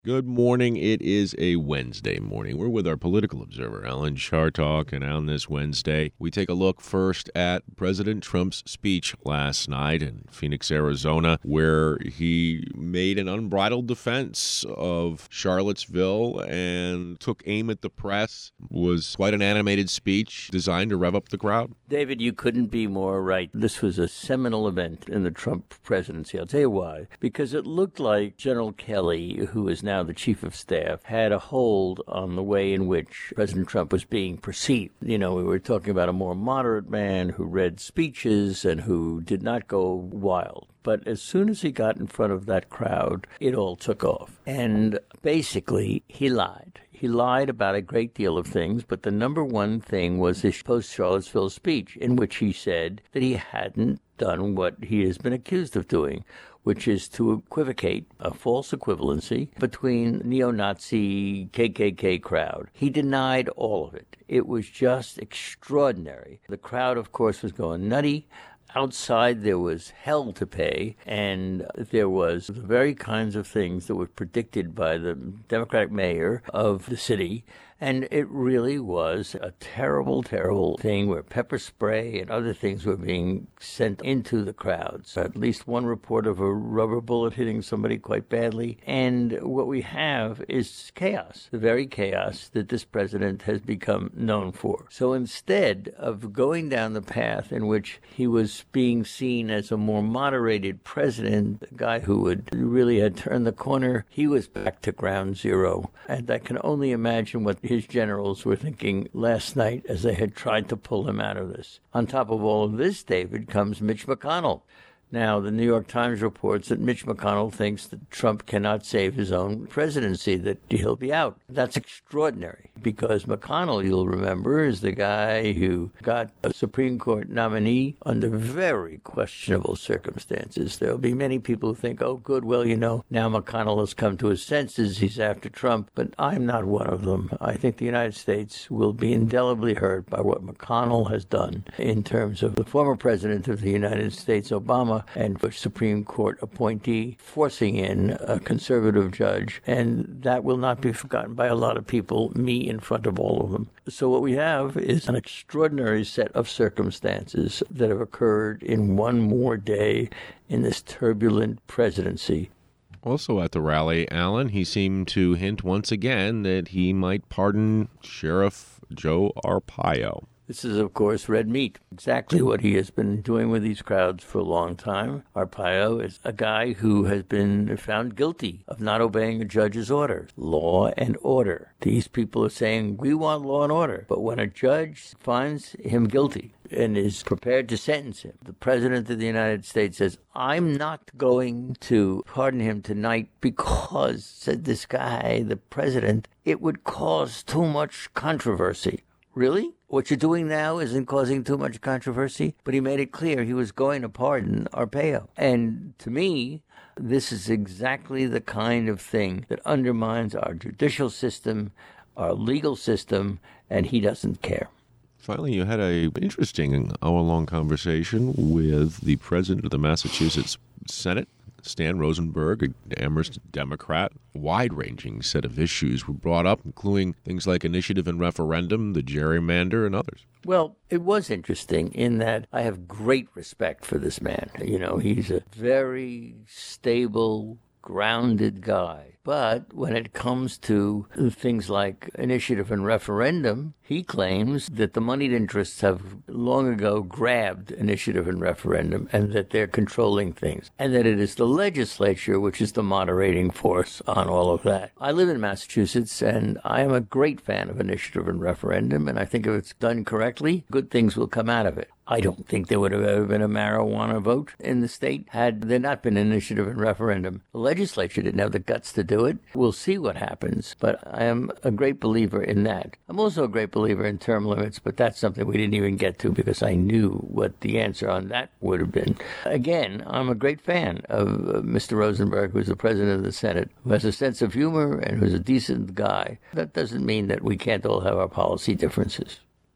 Good morning. It is a Wednesday morning. We're with our political observer, Alan Chartock, and on this Wednesday, we take a look first at President Trump's speech last night in Phoenix, Arizona, where he made an unbridled defense of Charlottesville and took aim at the press. It was quite an animated speech designed to rev up the crowd. David, you couldn't be more right. This was a seminal event in the Trump presidency. I'll tell you why. Because it looked like General Kelly, who is now the chief of staff, had a hold on the way in which President Trump was being perceived. You know, we were talking about a more moderate man who read speeches and who did not go wild. But as soon as he got in front of that crowd, it all took off. And basically, he lied. He lied about a great deal of things, but the number one thing was his post-Charlottesville speech, in which he said that he hadn't done what he has been accused of doing, which is to equivocate a false equivalency between neo-Nazi KKK crowd. He denied all of it. It was just extraordinary. The crowd, of course, was going nutty. Outside, there was hell to pay, and there was the very kinds of things that were predicted by the Democratic mayor of the city. And it really was a terrible, terrible thing where pepper spray and other things were being sent into the crowds. At least one report of a rubber bullet hitting somebody quite badly. And what we have is chaos, the very chaos that this president has become known for. So instead of going down the path in which he was being seen as a more moderated president, a guy who would really had turned the corner, he was back to ground zero. And I can only imagine what his generals were thinking last night as they had tried to pull him out of this. On top of all of this, David, comes Mitch McConnell. Now, the New York Times reports that Mitch McConnell thinks that Trump cannot save his own presidency, that he'll be out. That's extraordinary, because McConnell, you'll remember, is the guy who got a Supreme Court nominee under very questionable circumstances. There'll be many people who think, oh, good, well, you know, now McConnell has come to his senses, he's after Trump, but I'm not one of them. I think the United States will be indelibly hurt by what McConnell has done in terms of the former president of the United States, Obama, and a Supreme Court appointee forcing in a conservative judge. And that will not be forgotten by a lot of people, me in front of all of them. So what we have is an extraordinary set of circumstances that have occurred in one more day in this turbulent presidency. Also at the rally, Alan, he seemed to hint once again that he might pardon Sheriff Joe Arpaio. This is, of course, red meat, exactly what he has been doing with these crowds for a long time. Arpaio is a guy who has been found guilty of not obeying a judge's order. Law and order. These people are saying, we want law and order. But when a judge finds him guilty and is prepared to sentence him, the President of the United States says, I'm not going to pardon him tonight because, said this guy, the President, it would cause too much controversy. Really? What you're doing now isn't causing too much controversy? But he made it clear he was going to pardon Arpaio. And to me, this is exactly the kind of thing that undermines our judicial system, our legal system, and he doesn't care. Finally, you had an interesting hour-long conversation with the president of the Massachusetts Senate, Stan Rosenberg, an Amherst Democrat. A wide-ranging set of issues were brought up, including things like initiative and referendum, the gerrymander, and others. Well, it was interesting in that I have great respect for this man. You know, he's a very stable, grounded guy. But when it comes to things like initiative and referendum, he claims that the moneyed interests have long ago grabbed initiative and referendum and that they're controlling things, and that it is the legislature which is the moderating force on all of that. I live in Massachusetts, and I am a great fan of initiative and referendum, and I think if it's done correctly, good things will come out of it. I don't think there would have ever been a marijuana vote in the state had there not been an initiative and referendum. The legislature didn't have the guts to do it. We'll see what happens, but I am a great believer in that. I'm also a great believer in term limits, but that's something we didn't even get to because I knew what the answer on that would have been. Again, I'm a great fan of Mr. Rosenberg, who's the president of the Senate, who has a sense of humor and who's a decent guy. That doesn't mean that we can't all have our policy differences.